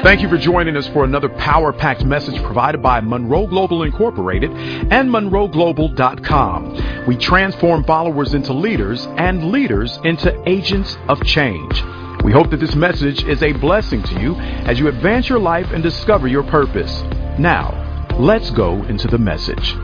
Thank you for joining us for another power-packed message provided by Monroe Global Incorporated and MonroeGlobal.com. We transform followers into leaders and leaders into agents of change. We hope that this message is a blessing to you as you advance your life and discover your purpose. Now, let's go into the message.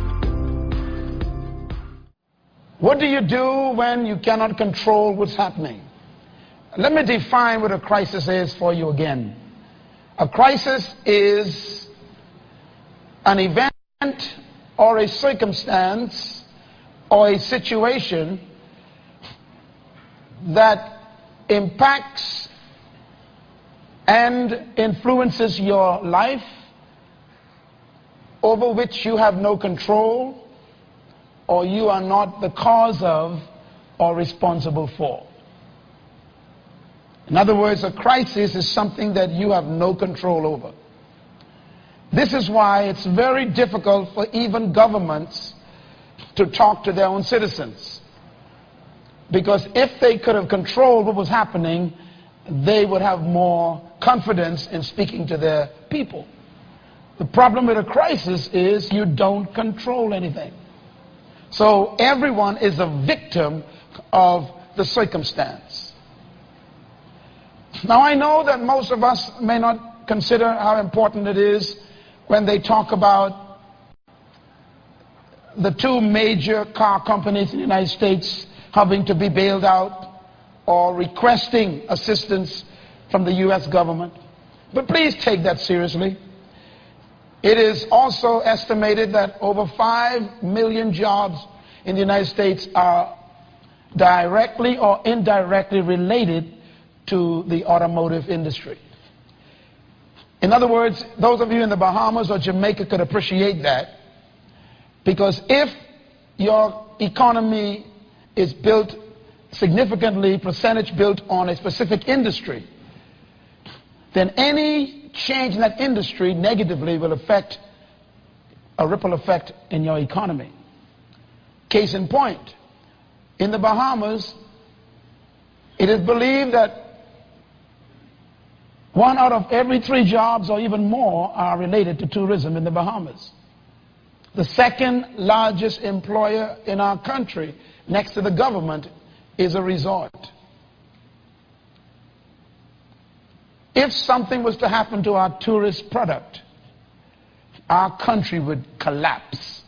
What do you do when you cannot control what's happening? Let me define what a crisis is for you again. A crisis is an event or a circumstance or a situation that impacts and influences your life, over which you have no control or you are not the cause of or responsible for. In other words, a crisis is something that you have no control over. This is why it's very difficult for even governments to talk to their own citizens. Because if they could have controlled what was happening, they would have more confidence in speaking to their people. The problem with a crisis is you don't control anything. So everyone is a victim of the circumstance. Now, I know that most of us may not consider how important it is when they talk about the two major car companies in the United States having to be bailed out or requesting assistance from the U.S. government. But please take that seriously. It is also estimated that over 5 million jobs in the United States are directly or indirectly related to the automotive industry. In other words, those of you in the Bahamas or Jamaica could appreciate that, because if your economy is built significantly, percentage built on a specific industry, then any change in that industry negatively will affect a ripple effect in your economy. Case in point, in the Bahamas, it is believed that 1 out of every 3 jobs or even more are related to tourism in the Bahamas. The second largest employer in our country, next to the government, is a resort. If something was to happen to our tourist product, our country would collapse.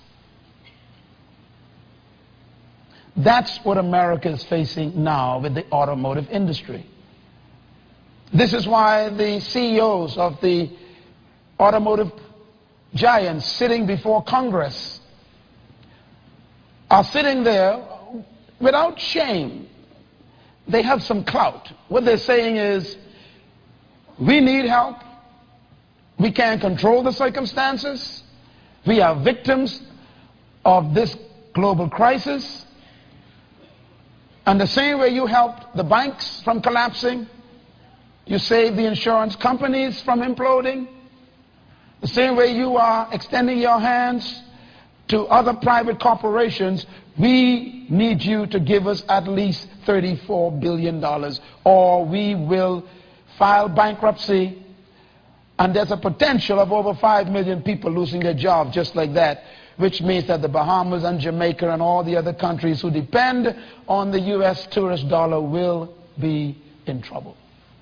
That's what America is facing now with the automotive industry. This is why the CEOs of the automotive giants sitting before Congress are sitting there without shame. They have some clout. What they're saying is, we need help. We can't control the circumstances. We are victims of this global crisis. And the same way you helped the banks from collapsing, you save the insurance companies from imploding, the same way you are extending your hands to other private corporations, we need you to give us at least $34 billion or we will file bankruptcy, and there's a potential of over 5 million people losing their jobs just like that, which means that the Bahamas and Jamaica and all the other countries who depend on the U.S. tourist dollar will be in trouble.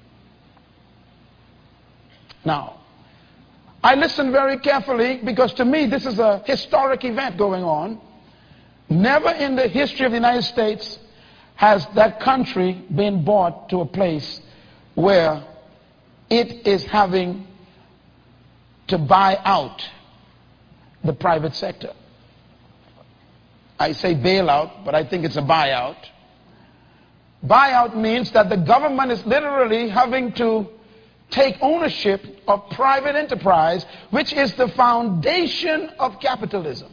Now, I listened very carefully because to me this is a historic event going on. Never in the history of the United States has that country been brought to a place where it is having to buy out the private sector. I say bailout, but I think it's a buyout. Buyout means that the government is literally having to take ownership of private enterprise, which is the foundation of capitalism.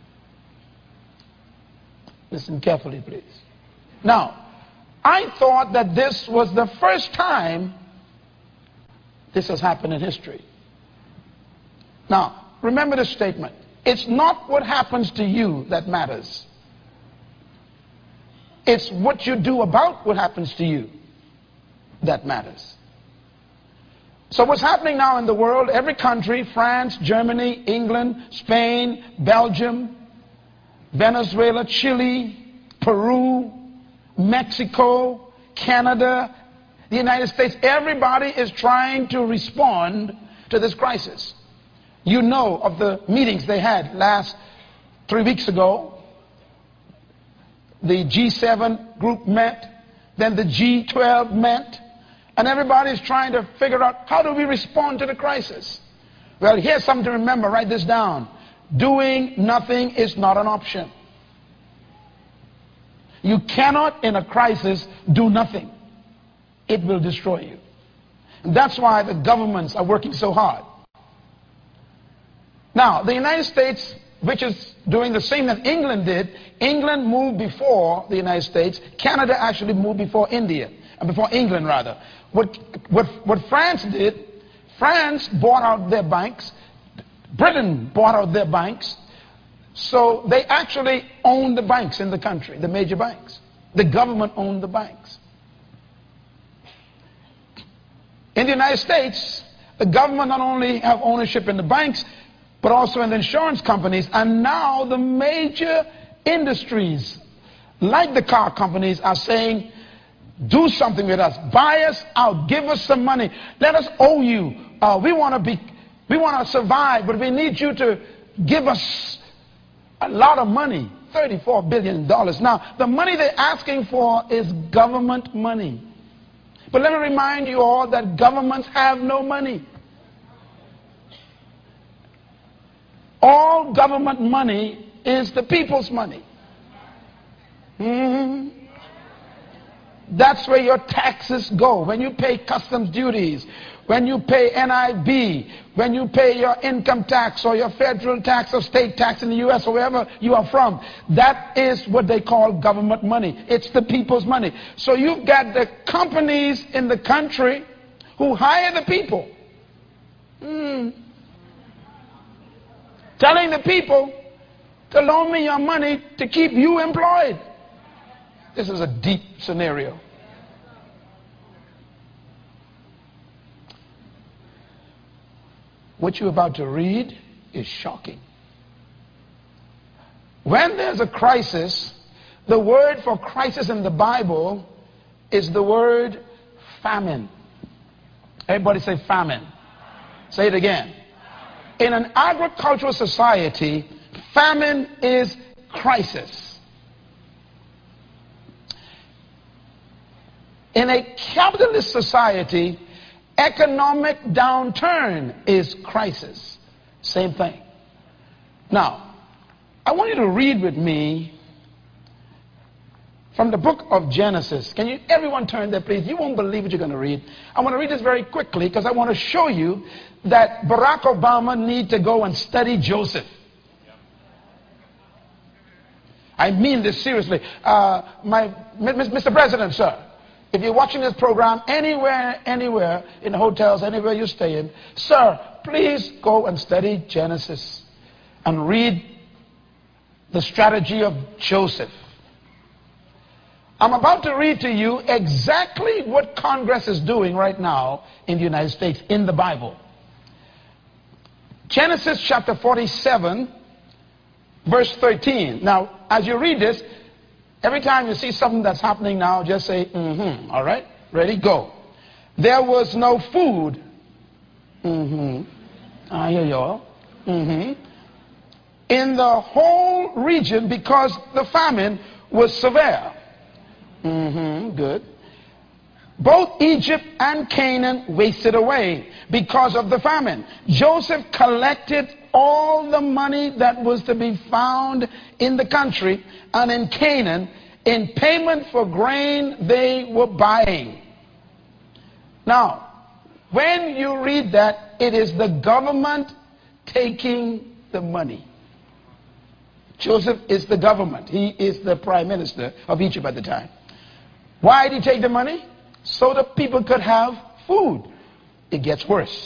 Listen carefully, please. Now, I thought that this was the first time this has happened in history. Now, remember this statement. It's not what happens to you that matters. It's what you do about what happens to you that matters. So what's happening now in the world, every country, France, Germany, England, Spain, Belgium, Venezuela, Chile, Peru, Mexico, Canada, the United States, everybody is trying to respond to this crisis. You know of the meetings they had last 3 weeks ago. The G7 group met, then the G12 met, and everybody's trying to figure out, how do we respond to the crisis? Well, here's something to remember. Write this down. Doing nothing is not an option. You cannot, in a crisis, do nothing. It will destroy you. And that's why the governments are working so hard. Now, the United States, which is doing the same that England did, England moved before the United States. Canada actually moved before India, before England rather. What France did, France bought out their banks. Britain bought out their banks. So they actually owned the banks in the country, the major banks. The government owned the banks. In the United States, the government not only have ownership in the banks, but also in the insurance companies. And now the major industries, like the car companies, are saying, do something with us. Buy us out. Give us some money. Let us owe you. We want to survive, but we need you to give us a lot of money. $34 billion. Now, the money they're asking for is government money. But let me remind you all that governments have no money. All government money is the people's money. That's where your taxes go. When you pay customs duties, when you pay NIB, when you pay your income tax or your federal tax or state tax in the U.S. or wherever you are from, that is what they call government money. It's the people's money. So you've got the companies in the country who hire the people. Telling the people to loan me your money to keep you employed. This is a deep scenario. What you're about to read is shocking. When there's a crisis, the word for crisis in the Bible is the word famine. Everybody say famine. Say it again. In an agricultural society, famine is crisis. In a capitalist society, economic downturn is crisis. Same thing. Now, I want you to read with me from the book of Genesis. Can you, everyone turn there, please? You won't believe what you're going to read. I want to read this very quickly because I want to show you that Barack Obama needs to go and study Joseph. I mean this seriously. Mr. President, sir, if you're watching this program anywhere, in hotels, anywhere you stay in, sir, please go and study Genesis and read the strategy of Joseph. I'm about to read to you exactly what Congress is doing right now in the United States in the Bible. Genesis chapter 47, verse 13. Now, as you read this, every time you see something that's happening now, just say, all right? Ready? Go. There was no food. I hear you all. In the whole region because the famine was severe. Good. Both Egypt and Canaan wasted away because of the famine. Joseph collected all the money that was to be found in the country and in Canaan in payment for grain they were buying. Now, when you read that, it is the government taking the money. Joseph is the government. He is the prime minister of Egypt at the time. Why did he take the money? So the people could have food. It gets worse.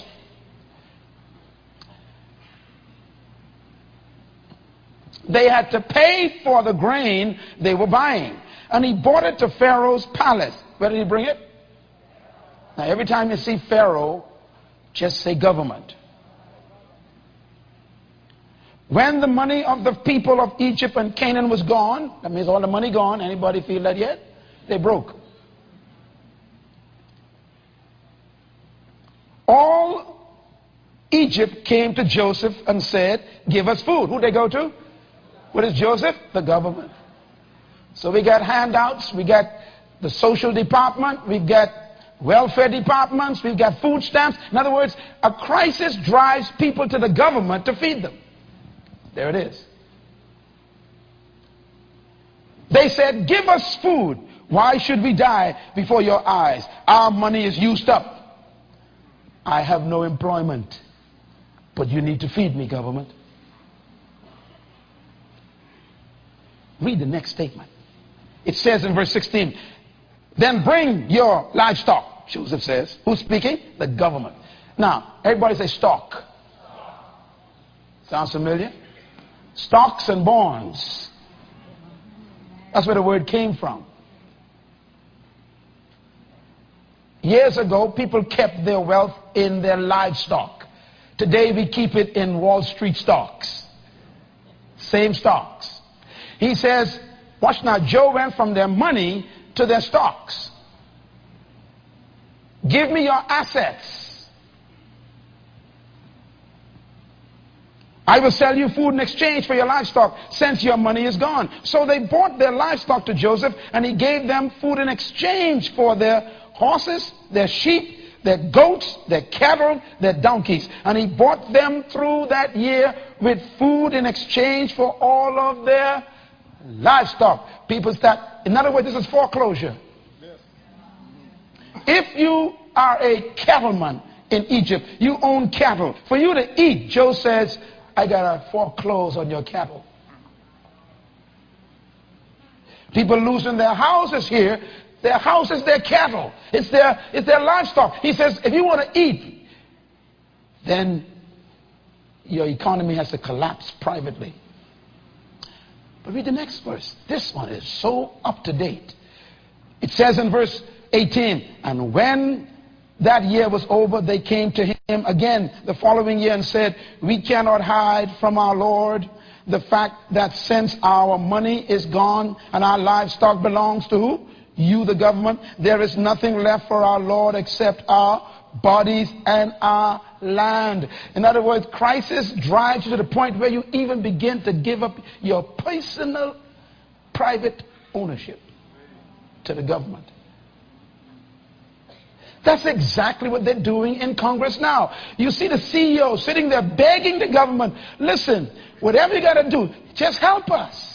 They had to pay for the grain they were buying. And he brought it to Pharaoh's palace. Where did he bring it? Now, every time you see Pharaoh, Just say government. When the money of the people of Egypt and Canaan was gone, that means all the money gone. Anybody feel that yet? They broke. All Egypt came to Joseph and said, give us food. Who they go to? What is Joseph? The government. So we got handouts, we got the social department, we got welfare departments, we've got food stamps. In other words, a crisis drives people to the government to feed them. There it is. They said, give us food. Why should we die before your eyes? Our money is used up. I have no employment. But you need to feed me, government. Read the next statement. It says in verse 16, then bring your livestock, Joseph says. Who's speaking? The government. Now, everybody say stock. Sounds familiar? Stocks and bonds. That's where the word came from. Years ago, people kept their wealth in their livestock. Today, we keep it in Wall Street stocks. Same stocks. He says, watch now, Joe went from their money to their stocks. Give me your assets. I will sell you food in exchange for your livestock since your money is gone. So they bought their livestock to Joseph, and he gave them food in exchange for their horses, their sheep, their goats, their cattle, their donkeys. And he bought them through that year with food in exchange for all of their livestock. People start, in other words, this is foreclosure. If you are a cattleman in Egypt, you own cattle. For you to eat, Joe says, I got to foreclose on your cattle. People losing their houses here. Their houses, their cattle. It's their livestock. He says, if you want to eat, then your economy has to collapse privately. But read the next verse. This one is so up to date. It says in verse 18, and when that year was over, they came to him again the following year and said, we cannot hide from our Lord the fact that since our money is gone and our livestock belongs to who? You, the government. There is nothing left for our Lord except our bodies and our land. In other words, crisis drives you to the point where you even begin to give up your personal private ownership to the government. That's exactly what they're doing in Congress now. You see the CEO sitting there begging the government, listen, whatever you got to do, just help us.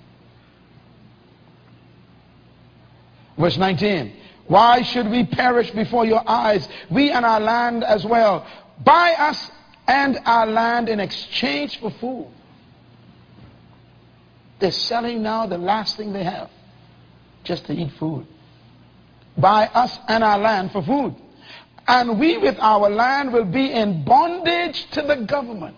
Verse 19, why should we perish before your eyes, we and our land as well? Buy us and our land in exchange for food. They're selling now the last thing they have, just to eat food. Buy us and our land for food. And we with our land will be in bondage to the government.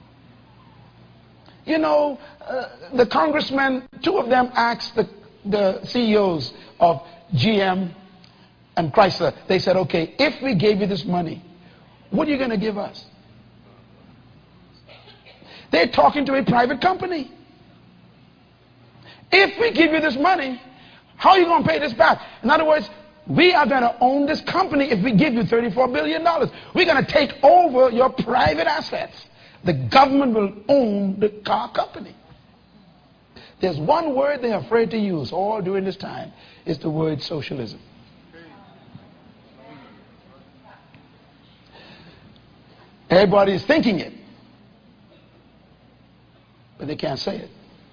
You know, the congressmen, two of them asked the CEOs of GM and Chrysler, they said, okay, if we gave you this money, what are you going to give us? They're talking to a private company. If we give you this money, how are you going to pay this back? In other words, we are going to own this company if we give you $34 billion. We're going to take over your private assets. The government will own the car company. There's one word they're afraid to use all during this time. It's the word socialism. Everybody is thinking it, but they can't say it.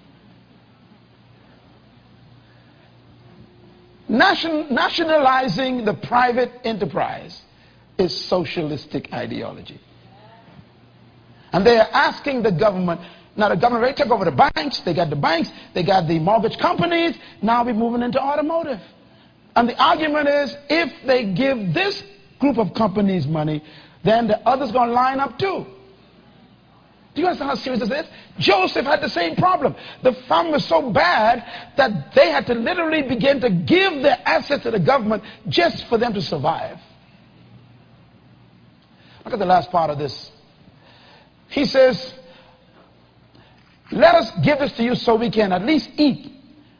Nationalizing the private enterprise is socialistic ideology. And they are asking the government, now the government already took over the banks, they got the mortgage companies, now we're moving into automotive. And the argument is, if they give this group of companies money, then the others going to line up too. Do you understand how serious this is? Joseph had the same problem. The famine was so bad that they had to literally begin to give their assets to the government just for them to survive. Look at the last part of this. He says, let us give this to you so we can at least eat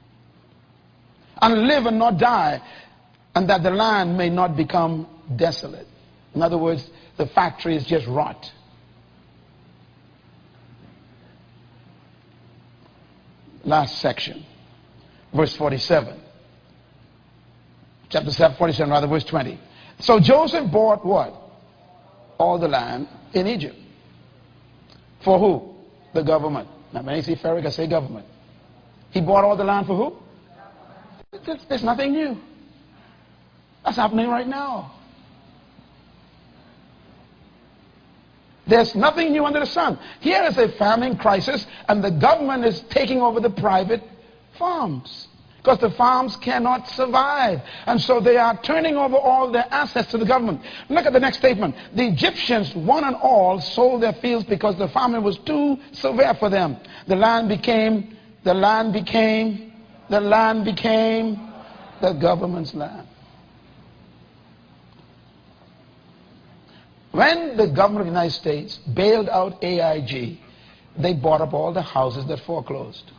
and live and not die, and that the land may not become desolate. In other words, the factory is just rot. Last section, verse 47. Chapter 7, 47, rather, verse 20. So Joseph bought what? All the land in Egypt. For who? The government. Now, when I say Pharaoh, I say government. He bought all the land for who? There's nothing new. That's happening right now. There's nothing new under the sun. Here is a famine crisis, and the government is taking over the private farms because the farms cannot survive. And so they are turning over all their assets to the government. Look at the next statement. The Egyptians, one and all, sold their fields because the famine was too severe for them. The land became the government's land. When the government of the United States bailed out AIG, they bought up all the houses that foreclosed.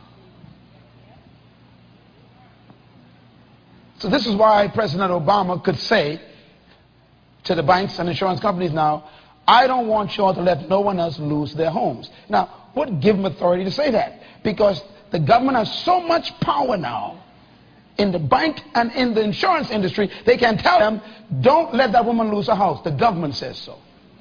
So this is why President Obama could say to the banks and insurance companies now, I don't want you all to let no one else lose their homes. Now, what give them authority to say that? Because the government has so much power now in the bank and in the insurance industry, they can tell them, don't let that woman lose her house. The government says so.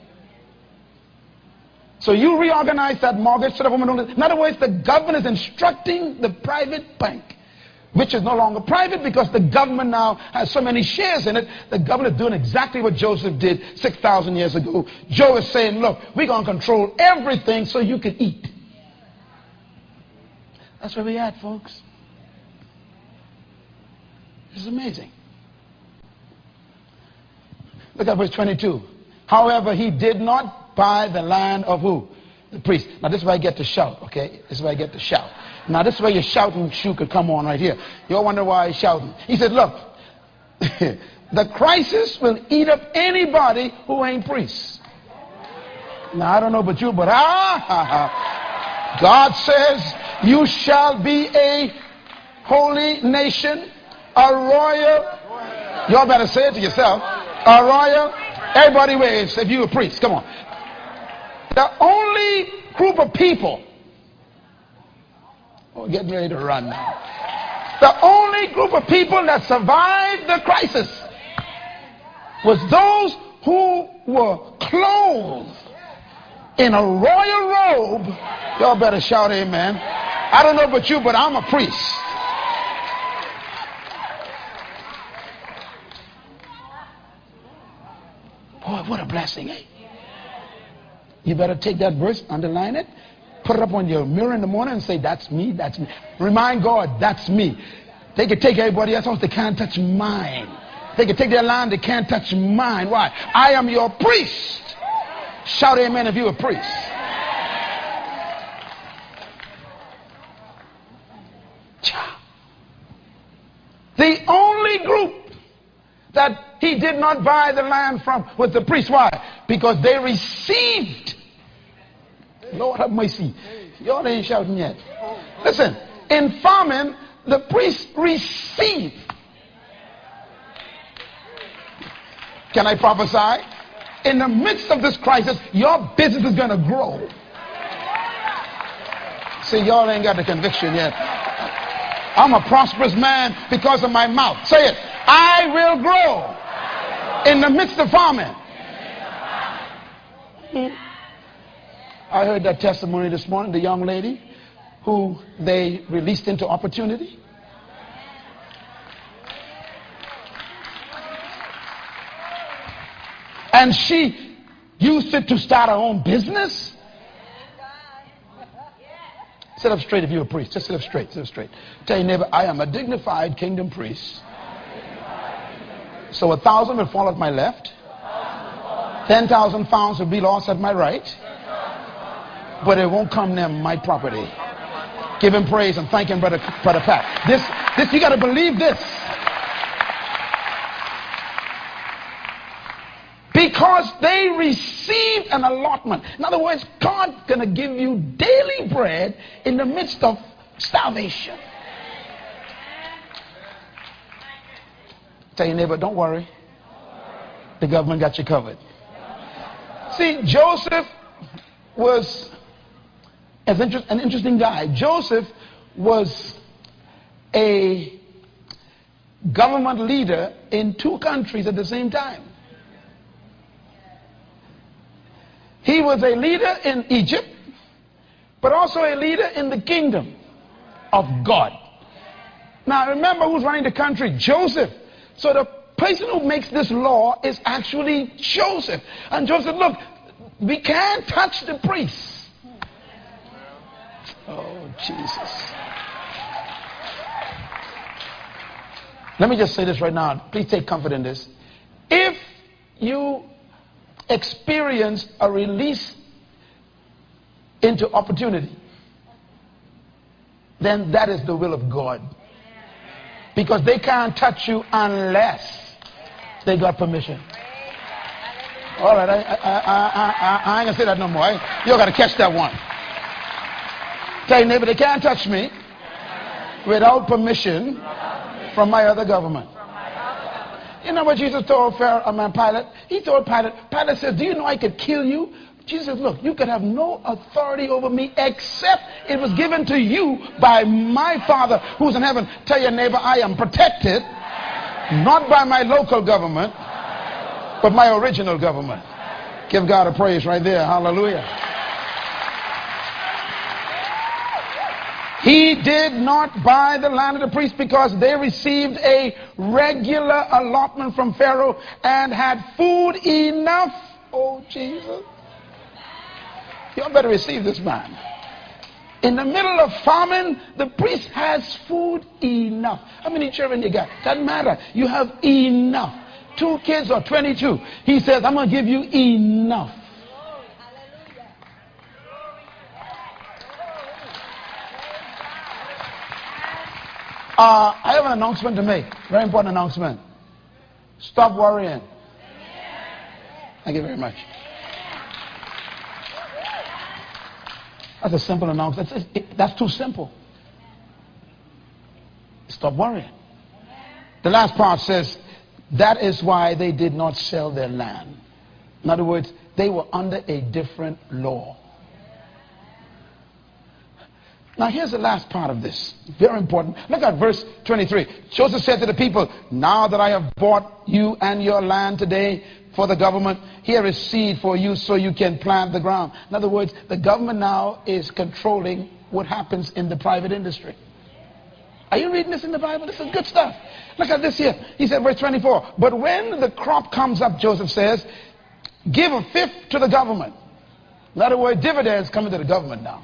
So you reorganize that mortgage so that woman don't lose. In other words, the government is instructing the private bank, which is no longer private because the government now has so many shares in it. The government is doing exactly what Joseph did 6,000 years ago. Joe is saying, look, we're going to control everything so you can eat. That's where we're at, folks. This is amazing. Look at verse 22. However, he did not buy the land of who? The priest. Now this is where I get to shout, okay? This is where I get to shout. Now this is where your shouting shoe could come on right here. You'll wonder why he's shouting. He said, look, the crisis will eat up anybody who ain't priests. Now I don't know about you, but God says you shall be a holy nation, a royal. Y'all better say it to yourself. A royal. Everybody waves if you're a priest. Come on. The only group of people. Oh, getting ready to run now. The only group of people that survived the crisis was those who were clothed in a royal robe. Y'all better shout amen. I don't know about you, but I'm a priest. Boy, what a blessing, eh? You better take that verse, underline it, put it up on your mirror in the morning and say, that's me, that's me. Remind God, that's me. They can take everybody else's, they can't touch mine. They can take their land, they can't touch mine. Why? I am your priest. Shout amen if you're a priest. The only group that he did not buy the land from was the priest. Why? Because they received. Lord have mercy. Y'all ain't shouting yet. Listen, in famine, the priests receive. Can I prophesy? In the midst of this crisis, your business is going to grow. See, y'all ain't got the conviction yet. I'm a prosperous man because of my mouth. Say it. I will grow in the midst of famine. I heard that testimony this morning, the young lady who they released into opportunity. And she used it to start her own business. Sit up straight if you're a priest. Just sit up straight. Sit up straight. Tell your neighbor, I am a dignified kingdom priest. So 1,000 will fall at my left. 10,000 pounds will be lost at my right. But it won't come near my property. Give him praise and thank him, Brother Pat. This you got to believe this. Because they received an allotment. In other words, God's going to give you daily bread in the midst of starvation. Tell your neighbor, don't worry. The government got you covered. See, Joseph was an interesting guy. Joseph was a government leader in two countries at the same time. He was a leader in Egypt, but also a leader in the kingdom of God. Now remember who's running the country? Joseph. So the person who makes this law is actually Joseph. And Joseph, look, we can't touch the priests. Oh, Jesus. Let me just say this right now. Please take comfort in this. If you experience a release into opportunity, then that is the will of God. Because they can't touch you unless they got permission. All right, I ain't gonna say that no more. You gotta catch that one. Tell your neighbor, they can't touch me without permission from my other government. You know what Jesus told Pilate? He told Pilate says, do you know I could kill you? Jesus says, look, you could have no authority over me except it was given to you by my Father who's in heaven. Tell your neighbor, I am protected, not by my local government, but my original government. Give God a praise right there. Hallelujah. He did not buy the land of the priests because they received a regular allotment from Pharaoh and had food enough. Oh, Jesus. You better receive this, man. In the middle of famine, the priest has food enough. How many children you got? Doesn't matter. You have enough. 2 kids or 22. He says, I'm going to give you enough. I have an announcement to make. Very important announcement. Stop worrying. Thank you very much. That's a simple announcement. That's too simple. Stop worrying. The last part says, that is why they did not sell their land. In other words, they were under a different law. Now here's the last part of this. Very important. Look at verse 23. Joseph said to the people, now that I have bought you and your land today for the government, here is seed for you so you can plant the ground. In other words, the government now is controlling what happens in the private industry. Are you reading this in the Bible? This is good stuff. Look at this here. He said, verse 24, but when the crop comes up, Joseph says, give a fifth to the government. In other words, dividends coming to the government now.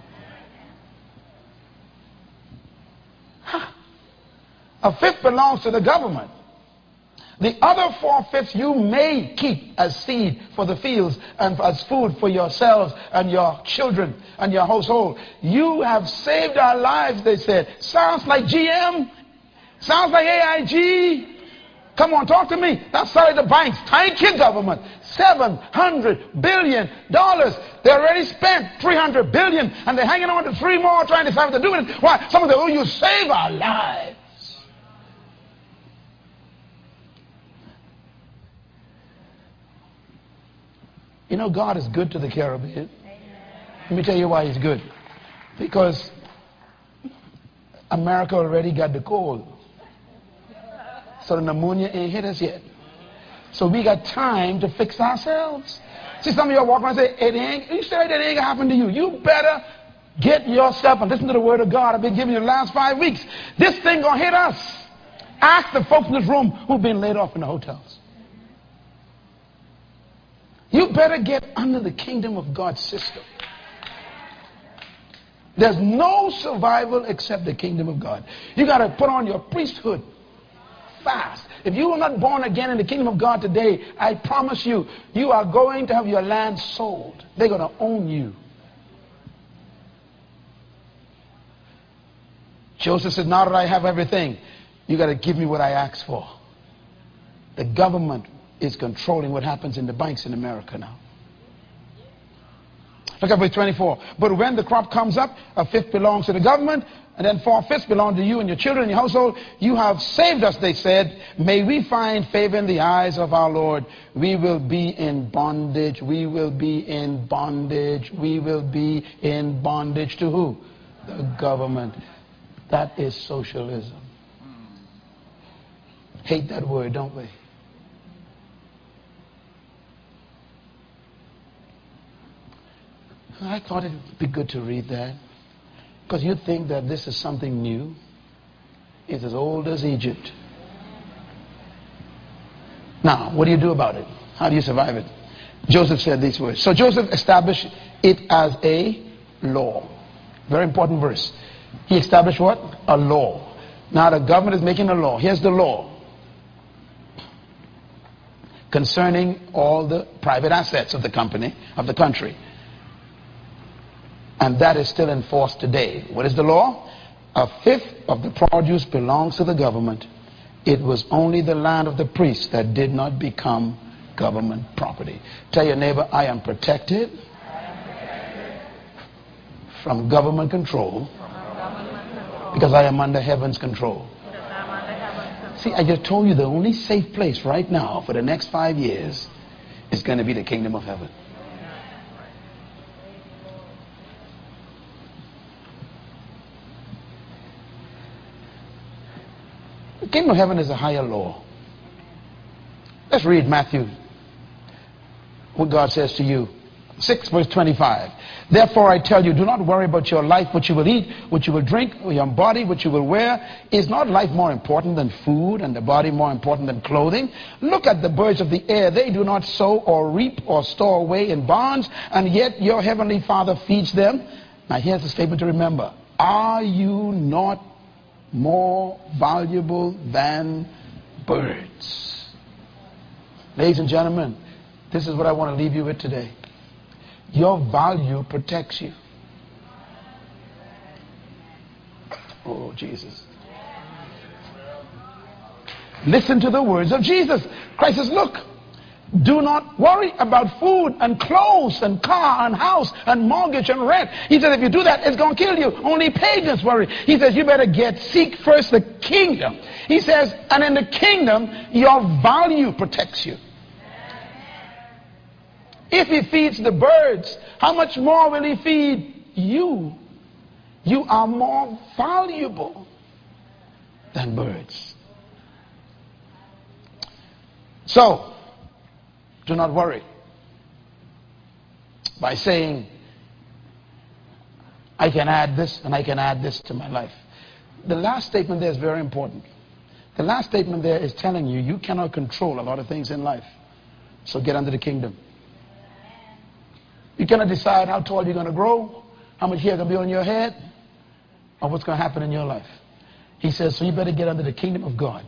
A fifth belongs to the government. The other 4/5 you may keep as seed for the fields and as food for yourselves and your children and your household. You have saved our lives, they said. Sounds like GM. Sounds like AIG. Come on, talk to me. That's sorry, the banks. Thank you, government. $700 billion. They already spent $300 billion and they're hanging on to 3 more trying to decide what to do with it. Why? Some of them, oh, you save our lives. You know, God is good to the Caribbean. Let me tell you why he's good. Because America already got the cold. So the pneumonia ain't hit us yet. So we got time to fix ourselves. See, some of you are walking around and say, you say that ain't gonna happen to you. You better get yourself and listen to the word of God I've been giving you the last 5 weeks. This thing gonna hit us. Ask the folks in this room who've been laid off in the hotels. You better get under the kingdom of God's system. There's no survival except the kingdom of God. You got to put on your priesthood fast. If you are not born again in the kingdom of God today, I promise you, you are going to have your land sold. They're going to own you. Joseph said, now that I have everything, you got to give me what I asked for. The government is controlling what happens in the banks in America now. Look at verse 24. But when the crop comes up, a fifth belongs to the government, and then 4/5 belong to you and your children and your household. You have saved us, they said. May we find favor in the eyes of our Lord. We will be in bondage. We will be in bondage. We will be in bondage to who? The government. That is socialism. Hate that word, don't we? I thought it would be good to read that. Because you think that this is something new. It's as old as Egypt. Now, what do you do about it? How do you survive it? Joseph said these words. So Joseph established it as a law. Very important verse. He established what? A law. Now the government is making a law. Here's the law. Concerning all the private assets of the company, of the country. And that is still enforced today. What is the law? A fifth of the produce belongs to the government. It was only the land of the priests that did not become government property. Tell your neighbor, I am protected from government control because I am under heaven's control. See, I just told you the only safe place right now for the next 5 years is going to be the kingdom of heaven. The kingdom of heaven is a higher law. Let's read Matthew. What God says to you. 6 verse 25. Therefore I tell you, do not worry about your life, what you will eat, what you will drink, or your body, what you will wear. Is not life more important than food, and the body more important than clothing? Look at the birds of the air. They do not sow or reap or store away in barns, and yet your heavenly Father feeds them. Now here's the statement to remember. Are you not more valuable than birds? Ladies and gentlemen, this is what I want to leave you with today. Your value protects you. Oh, Jesus. Listen to the words of Jesus. Christ says, look, do not worry about food and clothes and car and house and mortgage and rent. He said, if you do that, it's going to kill you. Only pagans worry. He says, you better seek first the kingdom. He says, and in the kingdom, your value protects you. If he feeds the birds, how much more will he feed you? You are more valuable than birds. So, do not worry by saying, I can add this and I can add this to my life. The last statement there is very important. The last statement there is telling you, you cannot control a lot of things in life. So get under the kingdom. You cannot decide how tall you're going to grow, how much hair going to be on your head, or what's going to happen in your life. He says, so you better get under the kingdom of God.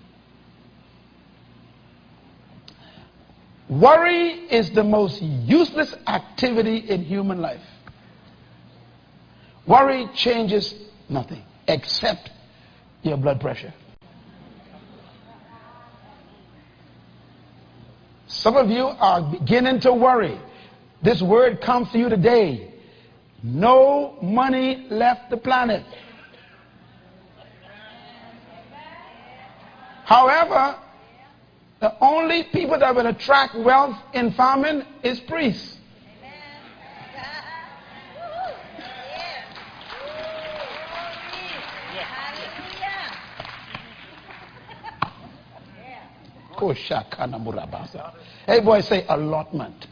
Worry is the most useless activity in human life. Worry changes nothing except your blood pressure. Some of you are beginning to worry. This word comes to you today. No money left the planet. However, the only people that will attract wealth in famine is priests. Hey boy, say allotment.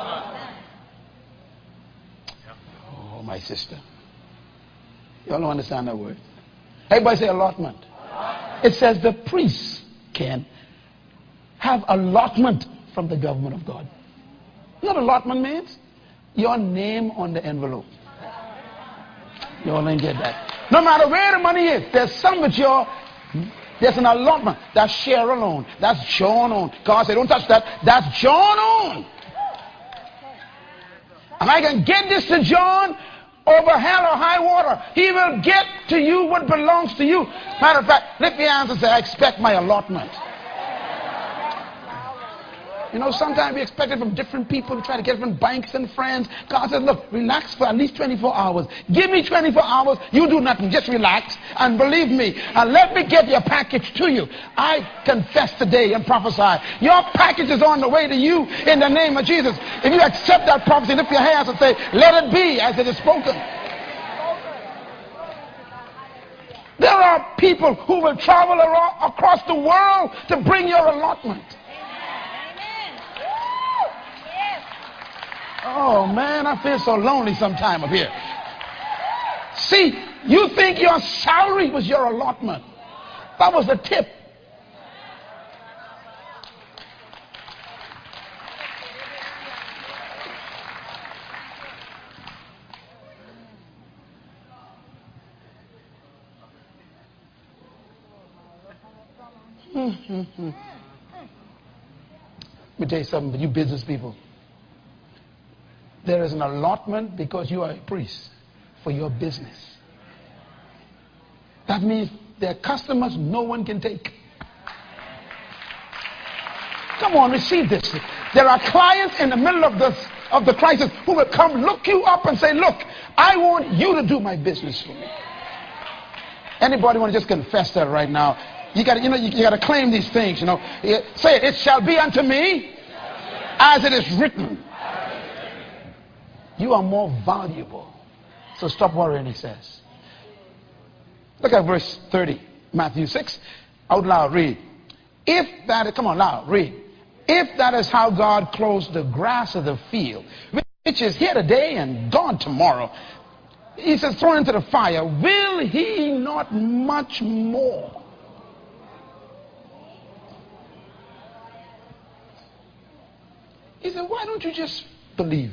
Oh, my sister. Y'all don't understand that word. Hey boy, say allotment. It says the priests can have allotment from the government of God. You know what allotment means? Your name on the envelope. You all didn't get that. No matter where the money is, there's some with there's an allotment. That's Cheryl on. That's John on. God said, don't touch that. That's John on. And I can get this to John over hell or high water. He will get to you what belongs to you. Matter of fact, lift your hands and say, I expect my allotment. You know, sometimes we expect it from different people. We try to get it from banks and friends. God says, look, relax for at least 24 hours. Give me 24 hours. You do nothing. Just relax. And believe me, and let me get your package to you. I confess today and prophesy. Your package is on the way to you in the name of Jesus. If you accept that prophecy, lift your hands and say, let it be as it is spoken. There are people who will travel across the world to bring your allotment. Oh man, I feel so lonely sometime up here. See, you think your salary was your allotment. That was the tip. Let me tell you something, but you business people. There is an allotment because you are a priest for your business. That means there are customers no one can take. Come on, receive this. There are clients in the middle of the crisis who will come look you up and say, look, I want you to do my business for me. Anybody want to just confess that right now? You got to claim these things, Say it shall be unto me as it is written. You are more valuable. So stop worrying, he says. Look at verse 30, Matthew 6. Out loud, read. Come on, loud, read. If that is how God clothes the grass of the field, which is here today and gone tomorrow, he says, thrown into the fire, will he not much more? He said, why don't you just believe?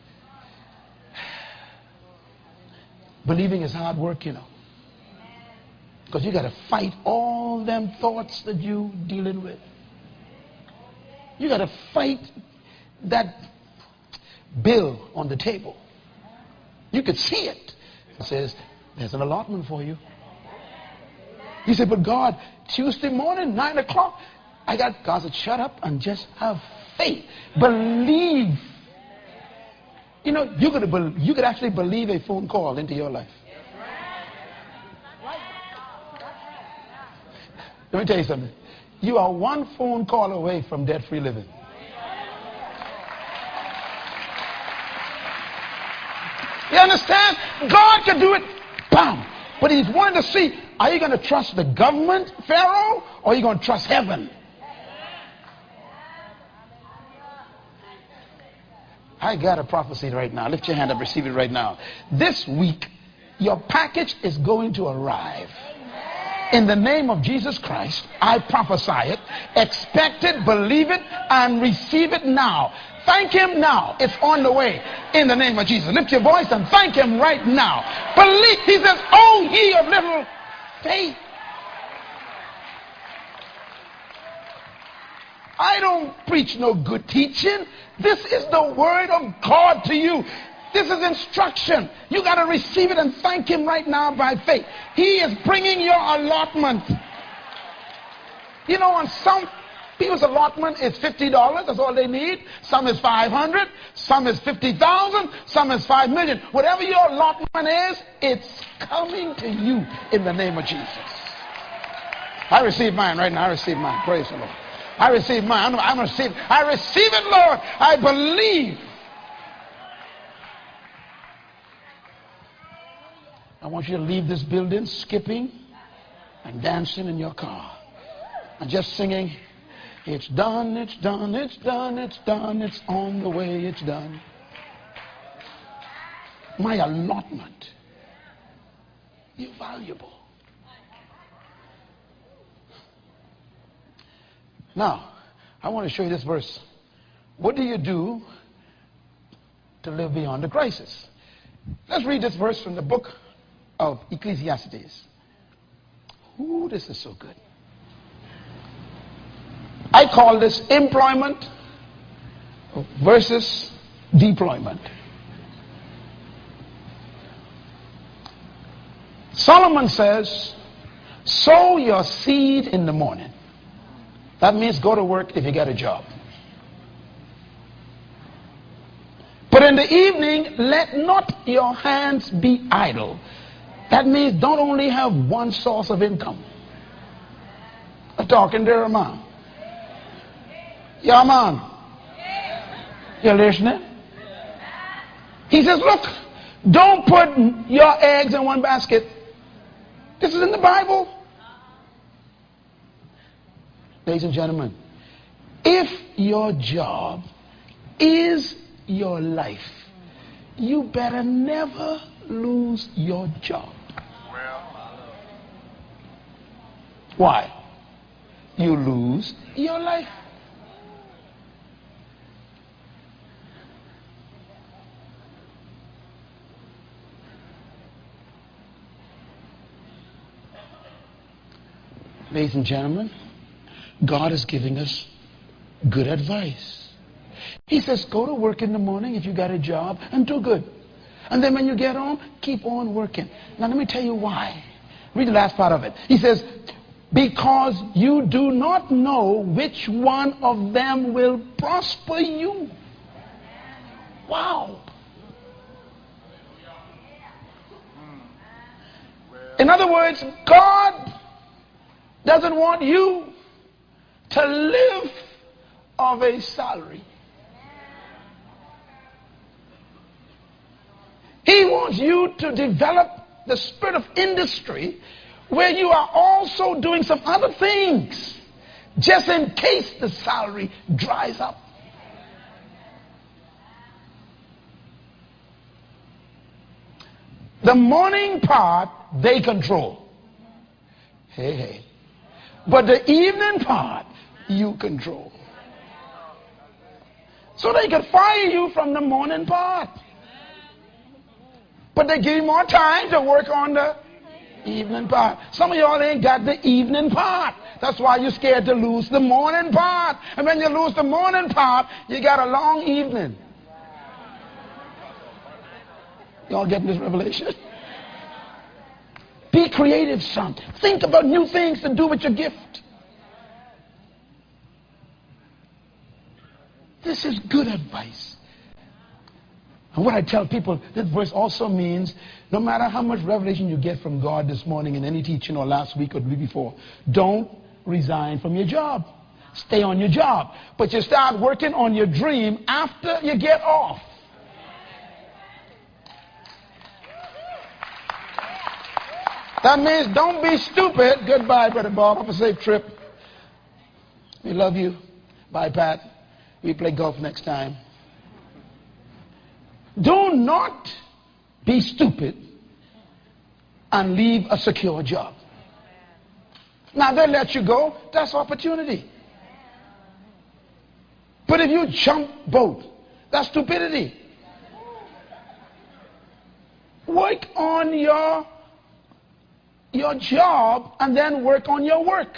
Believing is hard work, because you got to fight all them thoughts that you dealing with. You got to fight that bill on the table. You could see it. It says, there's an allotment for you. You say, but God, Tuesday morning, 9 o'clock, God said, shut up and just have faith. Believe. You could actually believe a phone call into your life. Let me tell you something. You are one phone call away from debt-free living. You understand? God can do it. Bam. But he's wanting to see, are you going to trust the government, Pharaoh, or are you going to trust heaven? I got a prophecy right now. Lift your hand up, receive it right now. This week, your package is going to arrive. In the name of Jesus Christ, I prophesy it. Expect it, believe it, and receive it now. Thank him now. It's on the way. In the name of Jesus. Lift your voice and thank him right now. Believe. He says, oh, ye of little faith. I don't preach no good teaching. This is the word of God to you. This is instruction. You got to receive it and thank him right now by faith. He is bringing your allotment. On some people's allotment is $50. That's all they need. Some is $500. Some is $50,000. Some is $5 million. Whatever your allotment is, it's coming to you in the name of Jesus. I receive mine right now. I receive mine. Praise the Lord. I receive mine. I receive it, Lord. I believe. I want you to leave this building skipping and dancing in your car and just singing, it's done, it's done, it's done, it's done, it's on the way, it's done. My allotment. You're valuable. Now, I want to show you this verse. What do you do to live beyond the crisis? Let's read this verse from the book of Ecclesiastes. Ooh, this is so good. I call this employment versus deployment. Solomon says, sow your seed in the morning. That means go to work if you get a job. But in the evening, let not your hands be idle. That means don't only have one source of income. I'm talking to your mom. Yeah, mom. You're listening? He says, look, don't put your eggs in one basket. This is in the Bible. Ladies and gentlemen, if your job is your life, you better never lose your job. Why? You lose your life. Ladies and gentlemen, God is giving us good advice. He says, go to work in the morning if you got a job and do good. And then when you get home, keep on working. Now let me tell you why. Read the last part of it. He says, because you do not know which one of them will prosper you. Wow. In other words, God doesn't want you to live of a salary. He wants you to develop the spirit of industry where you are also doing some other things just in case the salary dries up. The morning part, they control. Hey, hey. But the evening part, you control. So they can fire you from the morning part. But they give you more time to work on the evening part. Some of y'all ain't got the evening part. That's why you're scared to lose the morning part. And when you lose the morning part, you got a long evening. Y'all getting this revelation? Be creative, son. Think about new things to do with your gift. This is good advice. And what I tell people, this verse also means no matter how much revelation you get from God this morning in any teaching or last week or the week before, don't resign from your job. Stay on your job. But you start working on your dream after you get off. That means don't be stupid. Goodbye, Brother Bob. Have a safe trip. We love you. Bye, Pat. We play golf next time. Do not be stupid and leave a secure job. Now, they let you go. That's opportunity. But if you jump boat, that's stupidity. Work on your job and then work on your work.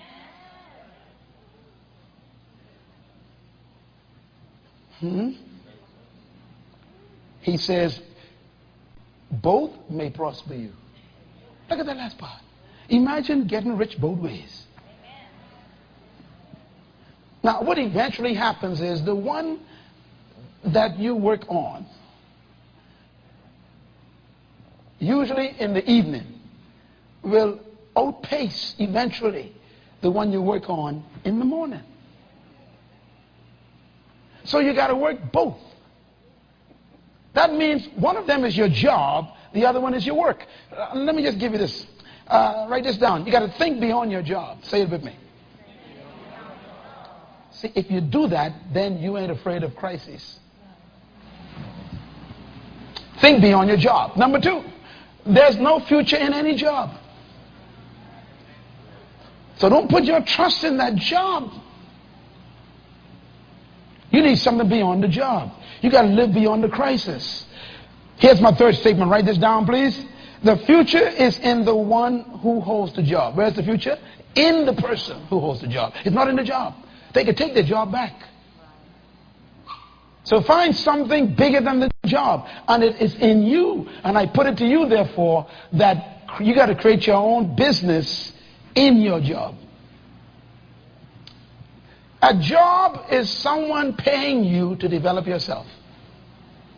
He says, both may prosper you. Look at that last part. Imagine getting rich both ways. Now, what eventually happens is the one that you work on, usually in the evening, will outpace eventually the one you work on in the morning. So you got to work both. That means one of them is your job, the other one is your work. Let me just give you this. Write this down. You got to think beyond your job. Say it with me. See, if you do that, then you ain't afraid of crisis. Think beyond your job. Number two, there's no future in any job. So don't put your trust in that job. You need something beyond the job. You got to live beyond the crisis. Here's my third statement. Write this down, please. The future is in the one who holds the job. Where's the future? In the person who holds the job. It's not in the job. They can take their job back. So find something bigger than the job. And it is in you. And I put it to you, therefore, that you got to create your own business in your job. A job is someone paying you to develop yourself.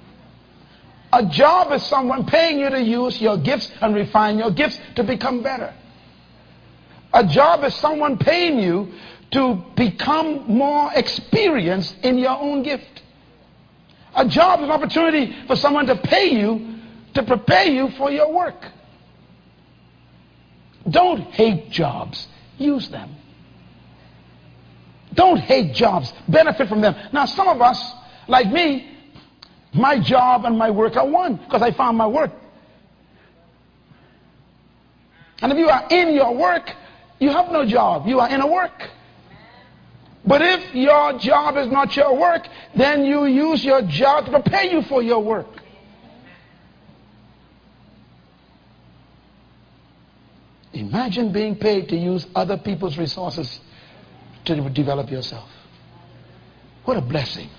A job is someone paying you to use your gifts and refine your gifts to become better. A job is someone paying you to become more experienced in your own gift. A job is an opportunity for someone to pay you to prepare you for your work. Don't hate jobs. Use them. Don't hate jobs. Benefit from them. Now, some of us, like me, my job and my work are one because I found my work. And if you are in your work, you have no job. You are in a work. But if your job is not your work, then you use your job to prepare you for your work. Imagine being paid to use other people's resources to develop yourself. What a blessing.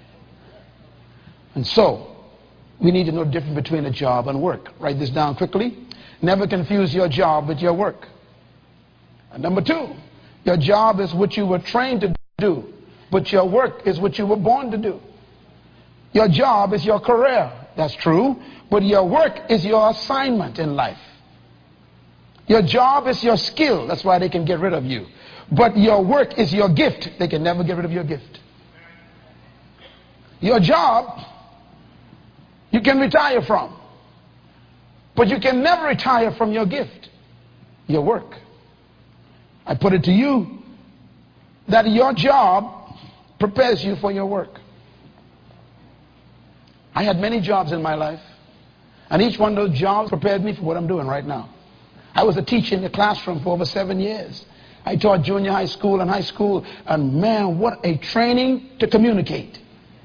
And so, we need to know the difference between a job and work. Write this down quickly. Never confuse your job with your work. And number two, your job is what you were trained to do, but your work is what you were born to do. Your job is your career. That's true. But your work is your assignment in life. Your job is your skill. That's why they can get rid of you. But your work is your gift. They can never get rid of your gift. Your job, you can retire from. But you can never retire from your gift, your work. I put it to you that your job prepares you for your work. I had many jobs in my life, and each one of those jobs prepared me for what I'm doing right now. I was a teacher in the classroom for over 7 years. I taught junior high school and high school, and man, what a training to communicate.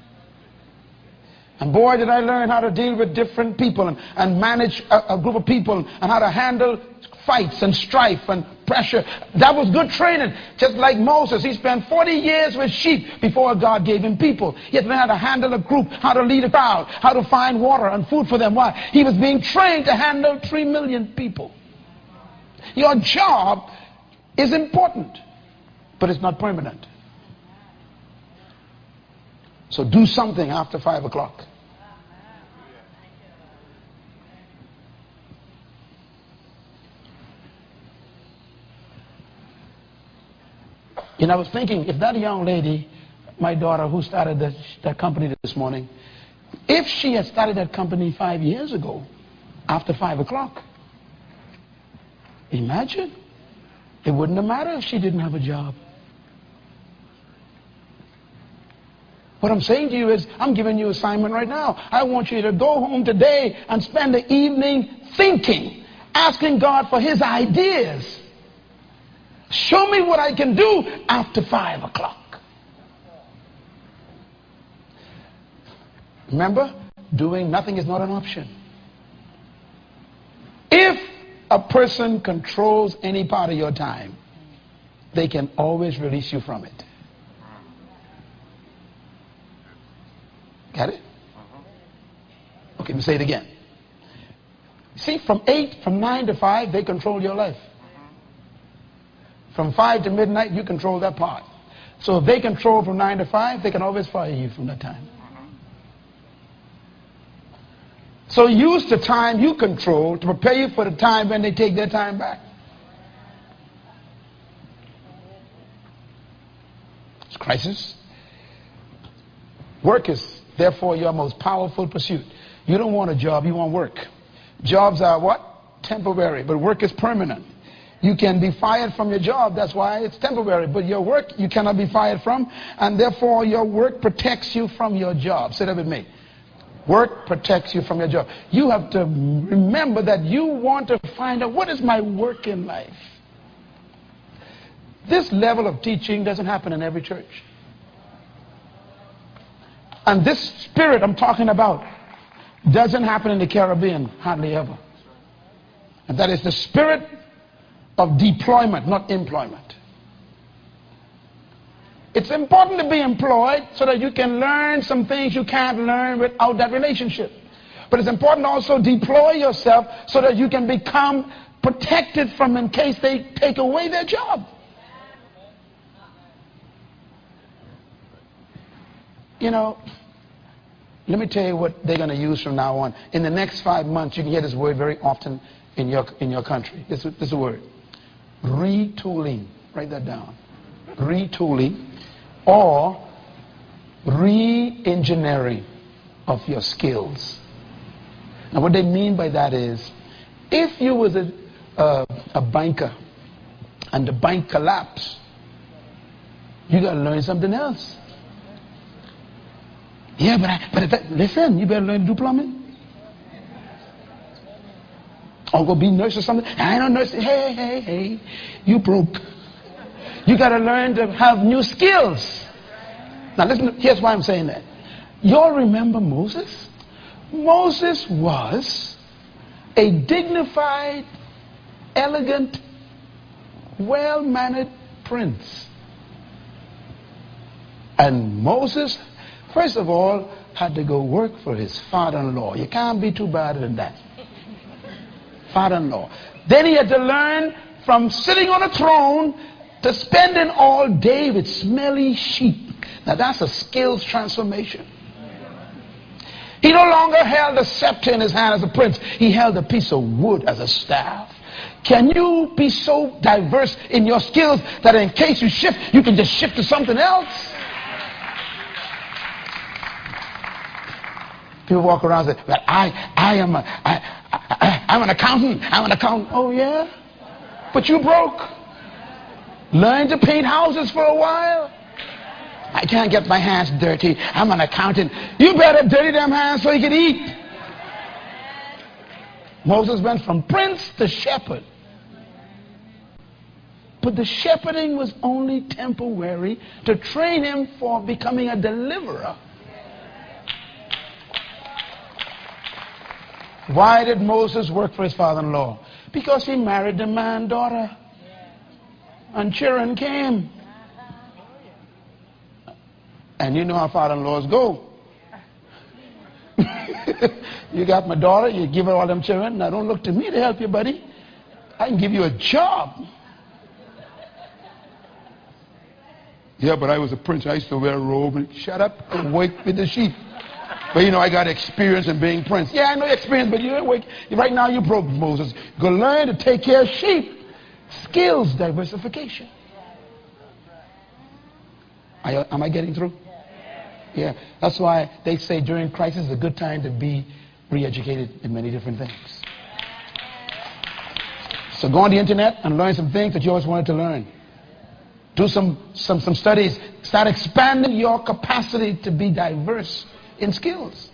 And boy, did I learn how to deal with different people and manage a group of people and how to handle fights and strife and pressure. That was good training. Just like Moses, he spent 40 years with sheep before God gave him people. He had to learn how to handle a group, how to lead a crowd, how to find water and food for them. Why? He was being trained to handle 3 million people. Your job is important, but it's not permanent. So do something after 5 o'clock. You know, I was thinking, if that young lady, my daughter who started that company this morning, if she had started that company 5 years ago, after 5 o'clock, imagine, it wouldn't have mattered if she didn't have a job. What I'm saying to you is, I'm giving you an assignment right now. I want you to go home today and spend the evening thinking, asking God for His ideas. Show me what I can do after 5 o'clock. Remember, doing nothing is not an option. If a person controls any part of your time, they can always release you from it. Got it? Okay, let me say it again. See, from 9 to 5, they control your life. From 5 to midnight, you control that part. So if they control from 9 to 5, they can always fire you from that time. So use the time you control to prepare you for the time when they take their time back. It's crisis. Work is therefore your most powerful pursuit. You don't want a job, you want work. Jobs are what? Temporary, but work is permanent. You can be fired from your job, that's why it's temporary. But your work, you cannot be fired from, and therefore your work protects you from your job. Say that with me. Work protects you from your job. You have to remember that you want to find out, what is my work in life? This level of teaching doesn't happen in every church. And this spirit I'm talking about doesn't happen in the Caribbean, hardly ever. And that is the spirit of deployment, not employment. It's important to be employed so that you can learn some things you can't learn without that relationship. But it's important to also deploy yourself so that you can become protected from in case they take away their job. You know, Let me tell you what they're going to use from now on. In the next 5 months, you can hear this word very often in your country. This is a word. Retooling. Write that down. Retooling or re-engineering of your skills. Now what they mean by that is, if you was a banker and the bank collapsed, you got to learn something else. Yeah, but listen, you better learn to do plumbing. Or go be a nurse or something. I don't nurse. Hey, you broke. You got to learn to have new skills. Now listen, here's why I'm saying that. Y'all remember Moses? Moses was a dignified, elegant, well-mannered prince. And Moses, first of all, had to go work for his father-in-law. You can't be too bad than that. Father-in-law. Then he had to learn from sitting on a throne to spending all day with smelly sheep. Now that's a skills transformation. He no longer held a scepter in his hand as a prince. He held a piece of wood as a staff. Can you be so diverse in your skills that in case you shift, you can just shift to something else? People walk around and say, well, I'm an accountant. I'm an accountant. Oh, yeah? But you broke. Learn to paint houses for a while. I can't get my hands dirty. I'm an accountant. You better dirty them hands so you can eat. Moses went from prince to shepherd. But the shepherding was only temporary to train him for becoming a deliverer. Why did Moses work for his father-in-law? Because he married the man's daughter. And children came. And you know how father-in-laws go. You got my daughter, you give her all them children. Now don't look to me to help you, buddy. I can give you a job. Yeah, but I was a prince. I used to wear a robe. And shut up and work with the sheep. But you know, I got experience in being prince. Yeah, I know experience, but you ain't work. Right now you broke, Moses. Go learn to take care of sheep. Skills diversification. Am I getting through? Yeah. That's why they say during crisis is a good time to be re-educated in many different things. So go on the internet and learn some things that you always wanted to learn. Do some studies. Start expanding your capacity to be diverse in skills.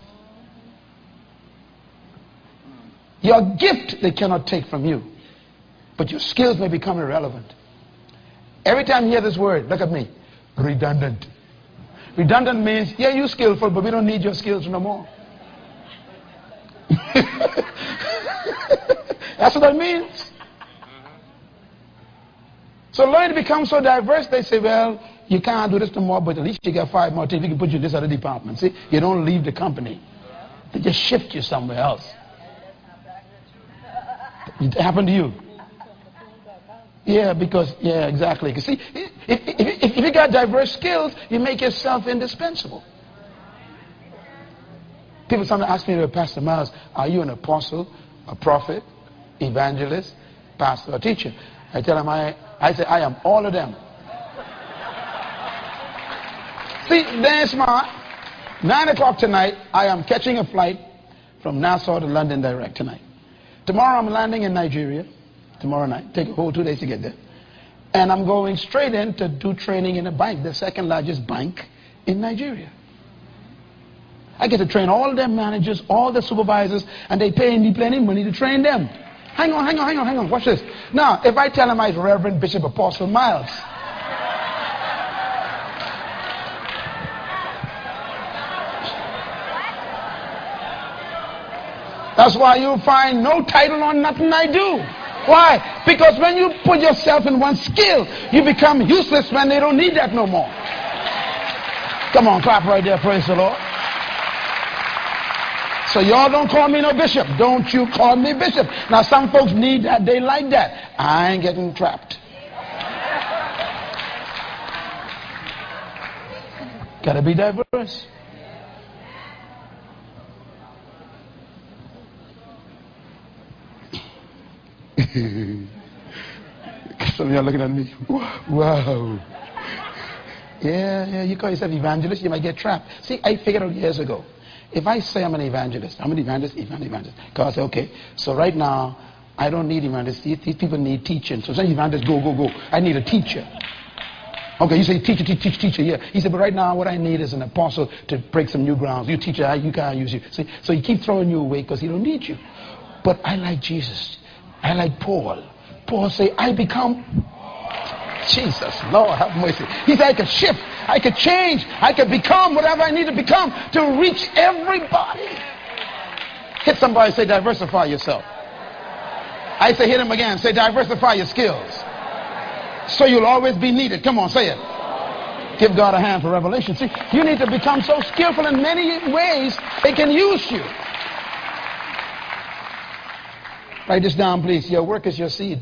Your gift they cannot take from you, but your skills may become irrelevant. Every time you hear this word, look at me, redundant. Redundant means, yeah, you're skillful, but we don't need your skills no more. That's what that means. So learn to become so diverse, they say, well, you can't do this no more, but at least you got 5 more things. We can put you in this other department. See, you don't leave the company. They just shift you somewhere else. It happened to you. Yeah, yeah, exactly. You see, if you got diverse skills, you make yourself indispensable. People sometimes ask me, Pastor Miles, are you an apostle, a prophet, evangelist, pastor, or teacher? I tell them, I say, I am all of them. See, they're smart. 9 o'clock tonight, I am catching a flight from Nassau to London direct tonight. Tomorrow I'm landing in Nigeria. Tomorrow night. Take a whole 2 days to get there. And I'm going straight in to do training in a bank, the second largest bank in Nigeria. I get to train all of their managers, all the supervisors, and they pay me plenty of money to train them. Hang on. Watch this. Now, if I tell them I'm Reverend Bishop Apostle Miles, that's why you'll find no title on nothing I do. Why? Because when you put yourself in one skill, you become useless when they don't need that no more. Come on, clap right there, praise the Lord. So y'all don't call me no bishop. Don't you call me bishop. Now some folks need that, they like that. I ain't getting trapped. Gotta be diverse. Some of y'all looking at me. Wow. Yeah, you call yourself evangelist, you might get trapped. See, I figured out years ago, if I say I'm an evangelist, God say, okay, so right now, I don't need evangelists. These people need teaching. So some evangelists, go. I need a teacher. Okay, you say teacher, yeah. He said, but right now what I need is an apostle to break some new grounds. You teacher, you can't use you. See, so he keep throwing you away because he don't need you. But I like Jesus. I like Paul. Paul say, I become Jesus. Lord have mercy. He said I could shift, I could change, I could become whatever I need to become to reach everybody. Hit somebody, say diversify yourself. I say hit him again, say diversify your skills. So you'll always be needed. Come on, say it. Give God a hand for revelation. See, you need to become so skillful in many ways they can use you. Write this down, please. Your work is your seed.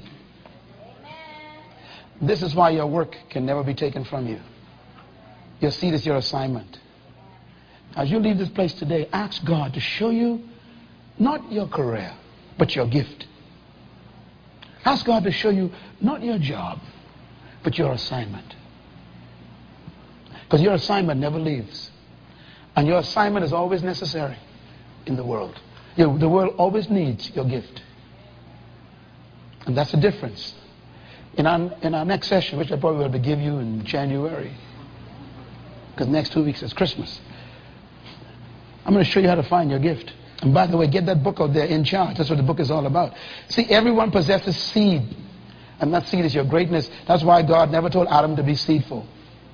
This is why your work can never be taken from you. Your seed is your assignment. As you leave this place today, ask God to show you not your career, but your gift. Ask God to show you not your job, but your assignment. Because your assignment never leaves. And your assignment is always necessary in the world. The world always needs your gift. And that's the difference. In our next session, which I probably will give you in January, because next 2 weeks is Christmas, I'm going to show you how to find your gift. And by the way, get that book out there, In Charge. That's what the book is all about. See, everyone possesses seed. And that seed is your greatness. That's why God never told Adam to be seedful.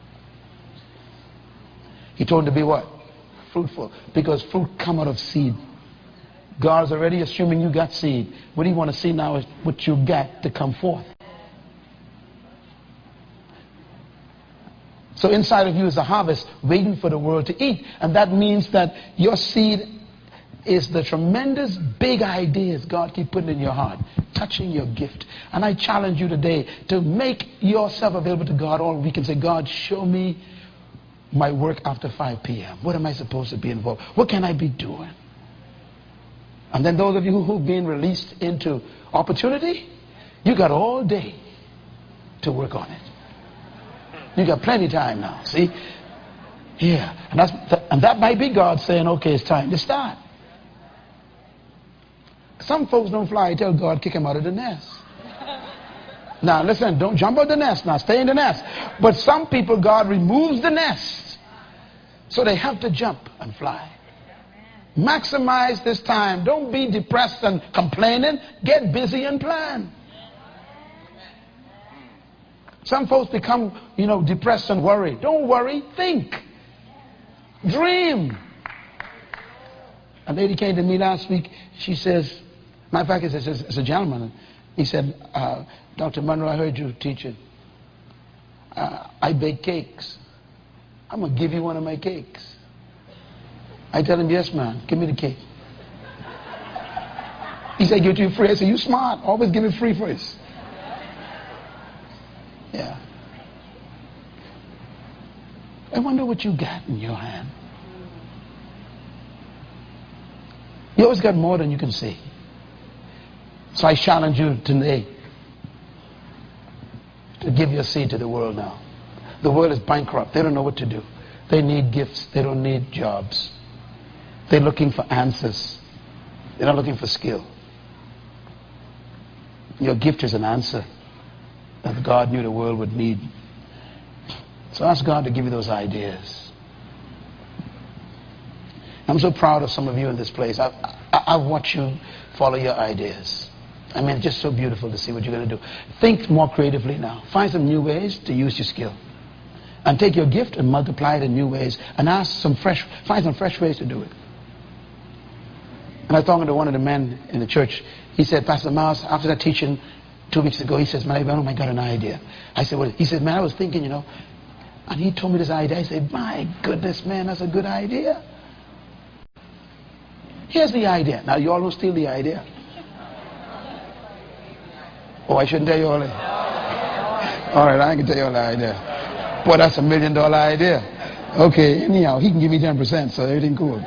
He told him to be what? Fruitful. Because fruit come out of seed. God's already assuming you got seed. What do you want to see now is what you got to come forth. So inside of you is a harvest waiting for the world to eat. And that means that your seed is the tremendous big ideas God keep putting in your heart, touching your gift. And I challenge you today to make yourself available to God all week and say, God, show me my work after 5 p.m. What am I supposed to be involved? What can I be doing? And then those of you who've been released into opportunity, you got all day to work on it. You got plenty of time now, see? Yeah, and that might be God saying, okay, it's time to start. Some folks don't fly till God kick them out of the nest. Now listen, don't jump out the nest. Now stay in the nest. But some people, God removes the nest. So they have to jump and fly. Maximize this time. Don't be depressed and complaining. Get busy and plan. Some folks become, depressed and worried. Don't worry. Think. Dream. A lady came to me last week. She says, matter of fact, it's a gentleman. He said, Dr. Monroe, I heard you teaching. I bake cakes. I'm going to give you one of my cakes. I tell him, yes, man, give me the cake. He said, give it to you free. I said, you smart. Always give it free first. Yeah. I wonder what you got in your hand. You always got more than you can see. So I challenge you today to give your seed to the world now. The world is bankrupt. They don't know what to do. They need gifts. They don't need jobs. They're looking for answers. They're not looking for skill. Your gift is an answer that God knew the world would need. So ask God to give you those ideas. I'm so proud of some of you in this place. I've watched you follow your ideas. I mean, it's just so beautiful to see what you're going to do. Think more creatively now. Find some new ways to use your skill. And take your gift and multiply it in new ways. And find some fresh ways to do it. And I was talking to one of the men in the church. He said, Pastor Miles, after that teaching 2 weeks ago, he says, man, I got an idea. I said, what? He said, man, I was thinking, and he told me this idea. I said, my goodness, man, that's a good idea. Here's the idea. Now, you all don't steal the idea. Oh, I shouldn't tell you all that. All right, I can tell you all the idea. Boy, that's $1 million idea. Okay, anyhow, he can give me 10%, so everything cool.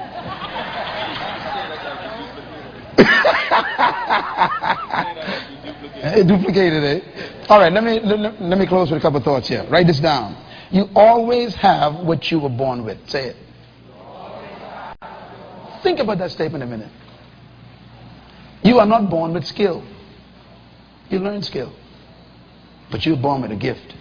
Duplicated it. All right, let me close with a couple of thoughts here. Write this down. You always have what you were born with. Say it. Think about that statement a minute. You are not born with skill. You learn skill. But you're born with a gift.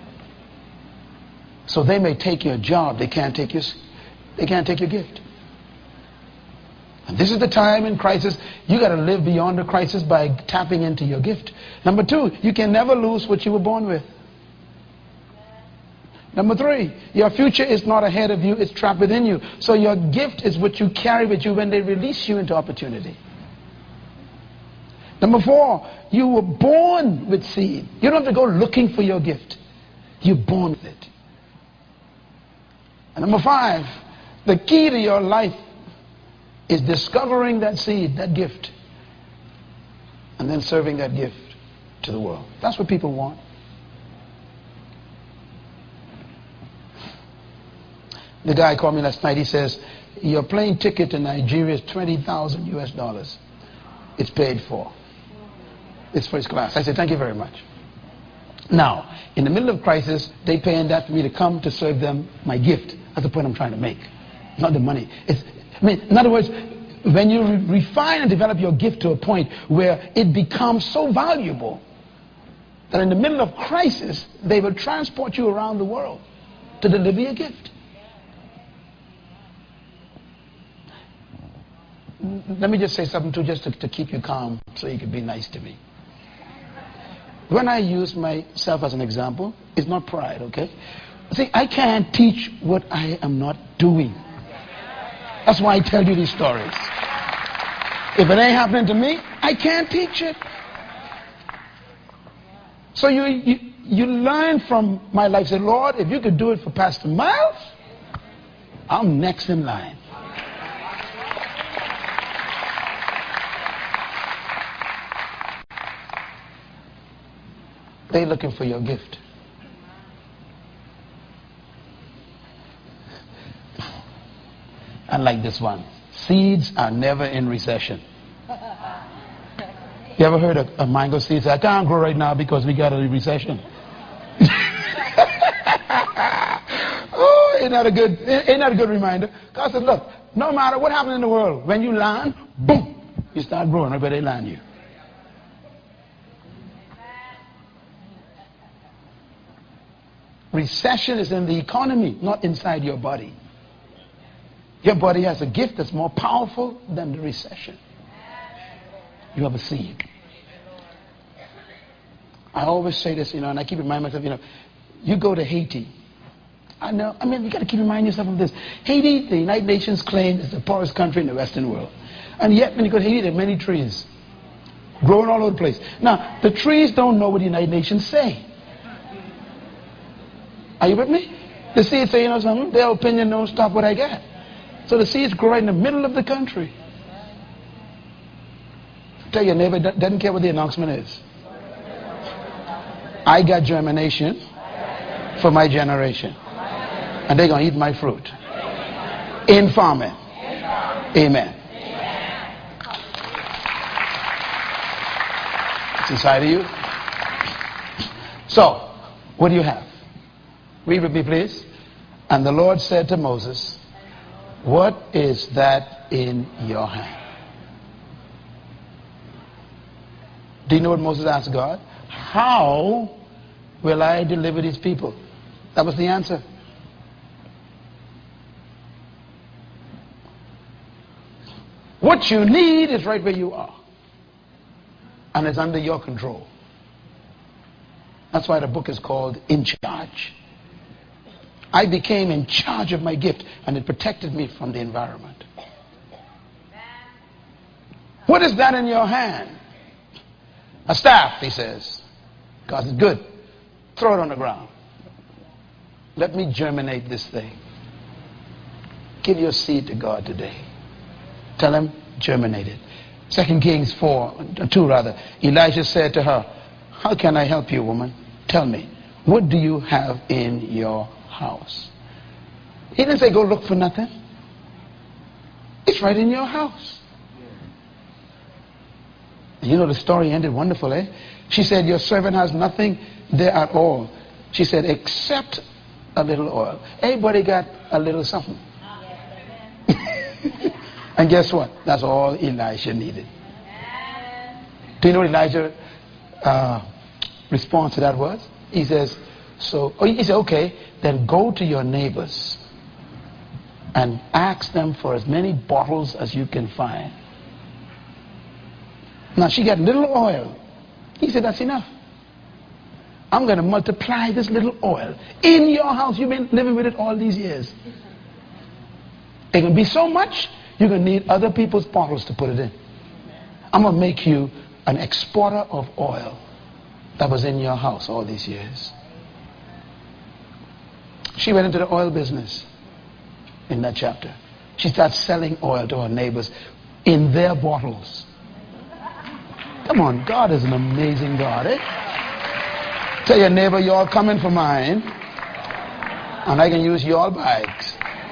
So they may take your job, they can't take your gift. And this is the time in crisis, you got to live beyond the crisis by tapping into your gift. Number two, you can never lose what you were born with. Number three, your future is not ahead of you, it's trapped within you. So your gift is what you carry with you when they release you into opportunity. Number four, you were born with seed. You don't have to go looking for your gift. You're born with it. And number five, the key to your life is discovering that seed, that gift, and then serving that gift to the world. That's what people want. The guy called me last night. He says, your plane ticket to Nigeria is $20,000 US. It's paid for. It's first class. I said, thank you very much. Now, in the middle of crisis, they paying that for me to come to serve them my gift. That's the point I'm trying to make. Not the money. In other words, when you refine and develop your gift to a point where it becomes so valuable that in the middle of crisis, they will transport you around the world to deliver your gift. Let me just say something too, just to keep you calm so you can be nice to me. When I use myself as an example, it's not pride, okay? See, I can't teach what I am not doing. That's why I tell you these stories. If it ain't happening to me, I can't teach it. So you learn from my life. Say, Lord, if you could do it for Pastor Miles, I'm next in line. They're looking for your gift. Unlike this one, seeds are never in recession. You ever heard a mango seed say, I can't grow right now because we got a recession? Oh, ain't that a good reminder? God said, look, no matter what happens in the world, when you land, boom, you start growing right where they land you. Recession is in the economy, not inside your body. Your body has a gift that's more powerful than the recession. You have a seed. I always say this, and I keep reminding myself, you go to Haiti. You got to keep reminding yourself of this. Haiti, the United Nations claim, is the poorest country in the Western world. And yet, when you go to Haiti, there are many trees growing all over the place. Now, the trees don't know what the United Nations say. Are you with me? The seeds say, something, their opinion don't stop what I got. So the seeds grow right in the middle of the country. Tell your neighbor, doesn't care what the announcement is. I got germination for my generation. And they're going to eat my fruit. In farming. Amen. It's inside of you. So, what do you have? Read with me, please. And the Lord said to Moses, what is that in your hand? Do you know what Moses asked God? How will I deliver these people? That was the answer. What you need is right where you are. And it's under your control. That's why the book is called In Charge. I became in charge of my gift, and it protected me from the environment. What is that in your hand? A staff, he says. God says, good. Throw it on the ground. Let me germinate this thing. Give your seed to God today. Tell him, germinate it. 2 Kings 2. Elijah said to her, how can I help you, woman? Tell me, what do you have in your house? He didn't say go look for nothing. It's right in your house. You know, the story ended wonderful, eh? She said, your servant has nothing there at all. She said, except a little oil. Everybody got a little something. And guess what? That's all Elisha needed. Do you know what Elijah's response to that was? He says, he said, okay, then go to your neighbors and ask them for as many bottles as you can find. Now she got little oil. He said, that's enough. I'm going to multiply this little oil in your house. You've been living with it all these years. It can be so much, you're going to need other people's bottles to put it in. I'm going to make you an exporter of oil that was in your house all these years. She went into the oil business in that chapter. She started selling oil to her neighbors in their bottles. Come on, God is an amazing God, eh? Tell your neighbor, you're coming for mine, and I can use your bags.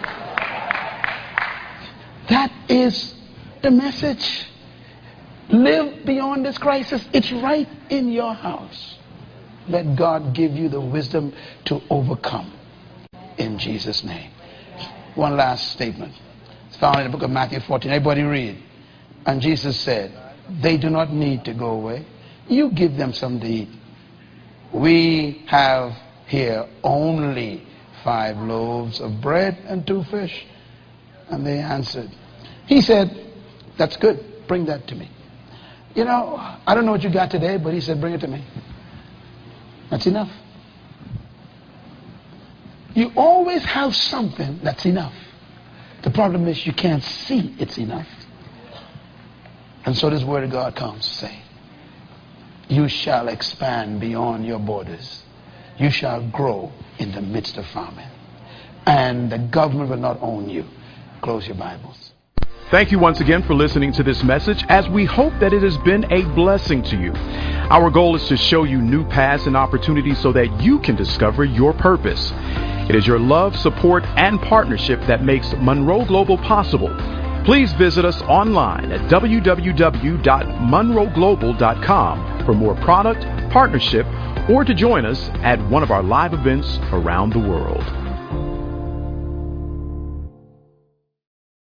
That is the message. Live beyond this crisis. It's right in your house. Let God give you the wisdom to overcome. In Jesus' name. One last statement. It's found in the book of Matthew 14. Everybody read. And Jesus said, they do not need to go away. You give them something to eat. We have here only 5 loaves of bread and 2 fish. And they answered. He said, that's good. Bring that to me. You know, I don't know what you got today, but he said, bring it to me. That's enough. You always have something that's enough. The problem is you can't see it's enough. And so this word of God comes to say, you shall expand beyond your borders. You shall grow in the midst of famine. And the government will not own you. Close your Bibles. Thank you once again for listening to this message, as we hope that it has been a blessing to you. Our goal is to show you new paths and opportunities so that you can discover your purpose. It is your love, support, and partnership that makes Monroe Global possible. Please visit us online at www.monroeglobal.com for more product, partnership, or to join us at one of our live events around the world.